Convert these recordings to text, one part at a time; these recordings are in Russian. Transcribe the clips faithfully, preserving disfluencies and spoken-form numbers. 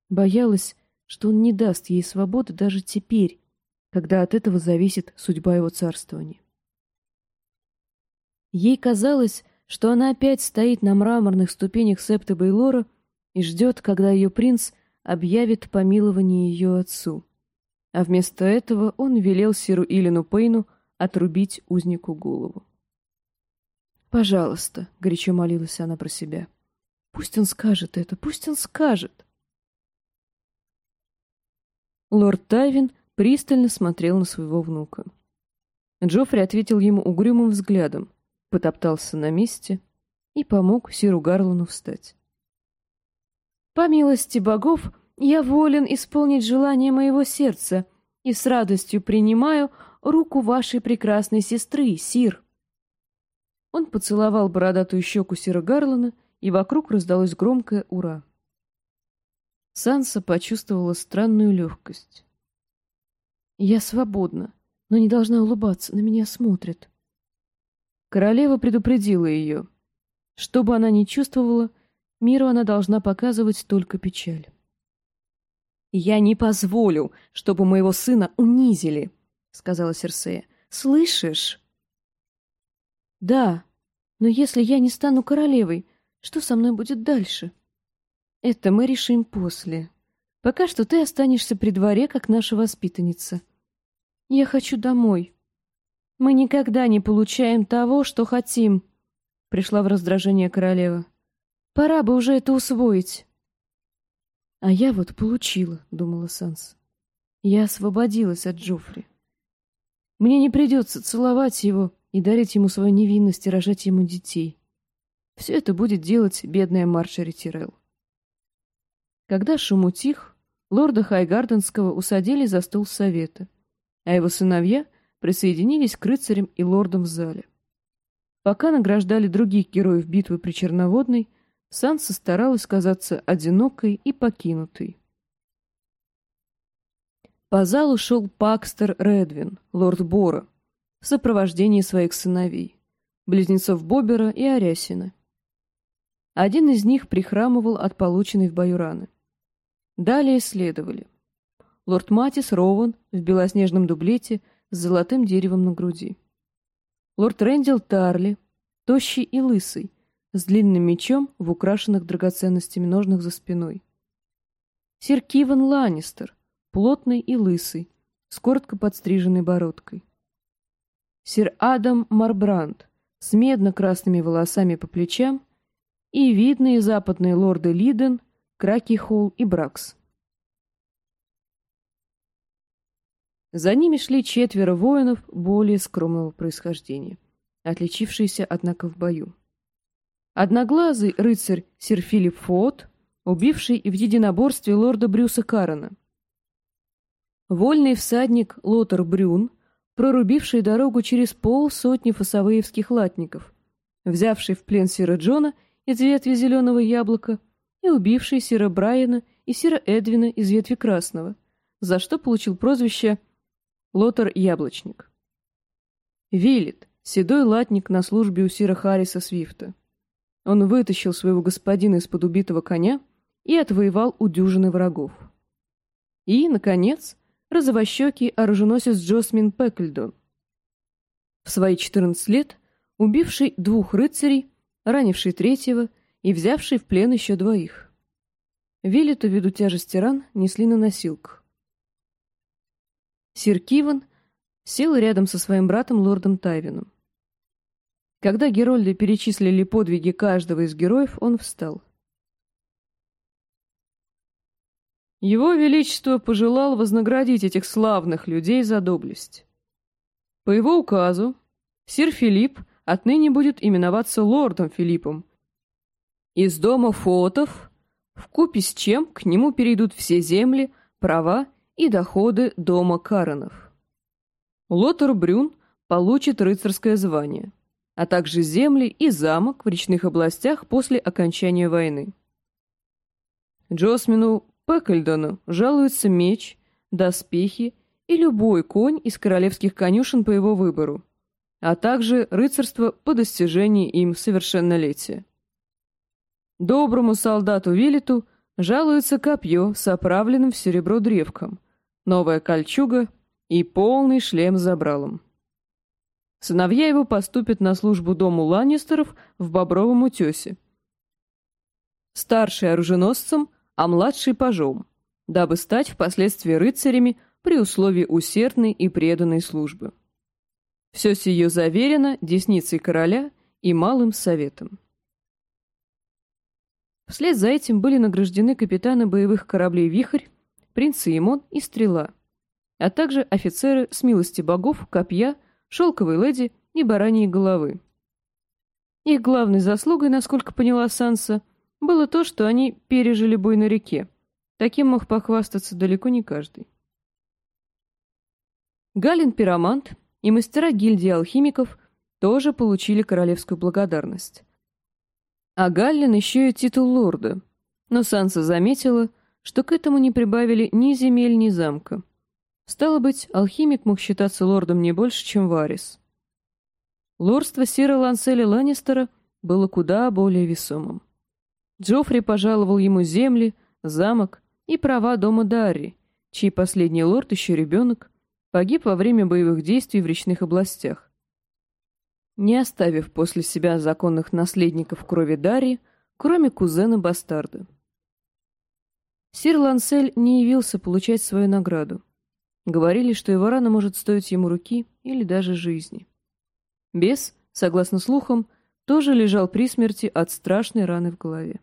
Боялась, что он не даст ей свободы даже теперь, когда от этого зависит судьба его царствования. Ей казалось, что она опять стоит на мраморных ступенях септы Бейлора и ждет, когда ее принц объявит помилование ее отцу. А вместо этого он велел сиру Илину Пейну отрубить узнику голову. «Пожалуйста», — горячо молилась она про себя, — «пусть он скажет это, пусть он скажет». Лорд Тайвин пристально смотрел на своего внука. Джоффри ответил ему угрюмым взглядом, потоптался на месте и помог сиру Гарлану встать. «По милости богов, я волен исполнить желание моего сердца и с радостью принимаю руку вашей прекрасной сестры, сир». Он поцеловал бородатую щеку сира Гарлана, и вокруг раздалось громкое «Ура!». Санса почувствовала странную легкость. «Я свободна, но не должна улыбаться, на меня смотрят». Королева предупредила ее. Что бы она ни чувствовала, миру она должна показывать только печаль. «Я не позволю, чтобы моего сына унизили», — сказала Серсея. «Слышишь?» «Да, но если я не стану королевой, что со мной будет дальше?» «Это мы решим после. Пока что ты останешься при дворе, как наша воспитанница. Я хочу домой. Мы никогда не получаем того, что хотим», — пришла в раздражение королева. «Пора бы уже это усвоить». «А я вот получила», — думала Санса. «Я освободилась от Джоффри. Мне не придется целовать его и дарить ему свою невинность и рожать ему детей. Все это будет делать бедная Марджори Тирелл». Когда шум утих, лорда Хайгарденского усадили за стол совета, а его сыновья присоединились к рыцарям и лордам в зале. Пока награждали других героев битвы при Черноводной, Санса старалась казаться одинокой и покинутой. По залу шел Пакстер Редвин, лорд Бора, в сопровождении своих сыновей, близнецов Бобера и Арясина. Один из них прихрамывал от полученной в бою раны. Далее следовали лорд Матис Роуэн в белоснежном дублете с золотым деревом на груди, лорд Рэндил Тарли, тощий и лысый, с длинным мечом в украшенных драгоценностями ножнах за спиной, сир Киван Ланнистер, плотный и лысый, с коротко подстриженной бородкой, сир Адам Марбранд с медно-красными волосами по плечам и видные западные лорды Лиден, Кракихолл и Бракс. За ними шли четверо воинов более скромного происхождения, отличившиеся, однако, в бою. Одноглазый рыцарь сир Филипп Фот, убивший в единоборстве лорда Брюса Карена. Вольный всадник Лотар Брюн, прорубивший дорогу через полсотни фасавеевских латников, взявший в плен сира Джона из ветви зеленого яблока и убивший сира Брайана и сира Эдвина из ветви красного, за что получил прозвище Лотар Яблочник. Виллет, седой латник на службе у сира Харриса Свифта. Он вытащил своего господина из-под убитого коня и отвоевал у дюжины врагов. И, наконец, розовощекий оруженосец Джосмин Пекльдон, в свои четырнадцать лет убивший двух рыцарей, ранивший третьего и взявший в плен еще двоих. Виллету, ввиду тяжести ран, несли на носилках. Сир Киван сел рядом со своим братом лордом Тайвином. Когда герольды перечислили подвиги каждого из героев, он встал. Его Величество пожелал вознаградить этих славных людей за доблесть. По его указу, сир Филипп отныне будет именоваться лордом Филиппом. Из дома Фотов, вкупе с чем к нему перейдут все земли, права и доходы дома Каренов. Лотар Брюн получит рыцарское звание, а также земли и замок в речных областях после окончания войны. Джосмину Пекльдону жалуется меч, доспехи и любой конь из королевских конюшен по его выбору, а также рыцарство по достижении им совершеннолетия. Доброму солдату Виллету Жалуется копье с оправленным в серебро древком, новая кольчуга и полный шлем с забралом. Сыновья его поступят на службу дому Ланнистеров в Бобровом утесе. Старший оруженосцем, а младший пажом, дабы стать впоследствии рыцарями при условии усердной и преданной службы. Все сие заверено десницей короля и малым советом. Вслед за этим были награждены капитаны боевых кораблей «Вихрь», принц Симон и Стрела, а также офицеры с милости богов, копья, шелковой леди и бараньей головы. Их главной заслугой, насколько поняла Санса, было то, что они пережили бой на реке. Таким мог похвастаться далеко не каждый. Галин Пиромант и мастера гильдии алхимиков тоже получили королевскую благодарность. А Галлин еще и титул лорда, но Санса заметила, что к этому не прибавили ни земель, ни замка. Стало быть, алхимик мог считаться лордом не больше, чем Варис. Лордство сира Ланселя Ланнистера было куда более весомым. Джоффри пожаловал ему земли, замок и права дома Дарри, чей последний лорд, еще ребенок, погиб во время боевых действий в речных областях, не оставив после себя законных наследников крови Дарри, кроме кузена-бастарда. Сир Лансель не явился получать свою награду. Говорили, что его рана может стоить ему руки или даже жизни. Бес, согласно слухам, тоже лежал при смерти от страшной раны в голове.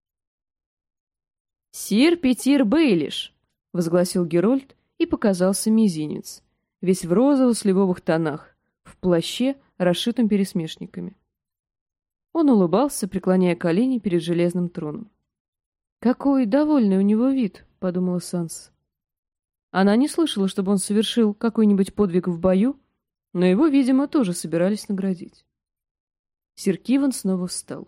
«Сир Петир Бейлиш!» — возгласил Герольд, и показался мизинец, весь в розово-сливовых тонах, в плаще, расшитым пересмешниками. Он улыбался, преклоняя колени перед железным троном. «Какой довольный у него вид!» — подумала Санса. Она не слышала, чтобы он совершил какой-нибудь подвиг в бою, но его, видимо, тоже собирались наградить. Сир Киван снова встал.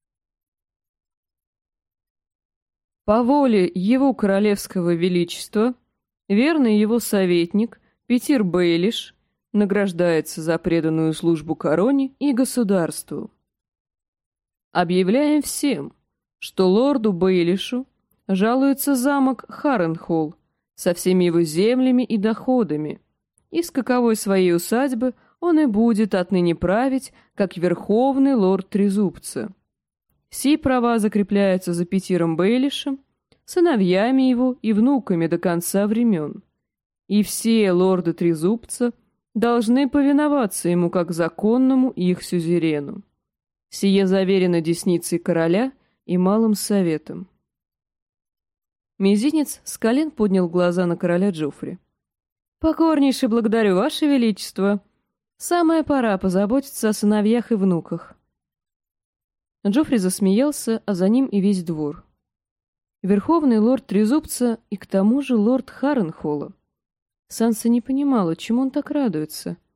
«По воле его королевского величества, верный его советник Петир Бейлиш награждается за преданную службу короне и государству. Объявляем всем, что лорду Бейлишу жалуется замок Харренхолл со всеми его землями и доходами, и с каковой своей усадьбы он и будет отныне править, как верховный лорд Трезубца. Сии права закрепляются за Петиром Бейлишем, сыновьями его и внуками до конца времен, и все лорды Трезубца должны повиноваться ему как законному их сюзерену. Сие заверено десницей короля и малым советом». Мизинец с колен поднял глаза на короля Джоффри. «Покорнейше благодарю, ваше величество. Самая пора позаботиться о сыновьях и внуках». Джоффри засмеялся, а за ним и весь двор. Верховный лорд Трезубца и к тому же лорд Харренхолла. Санса не понимала, чему он так радуется.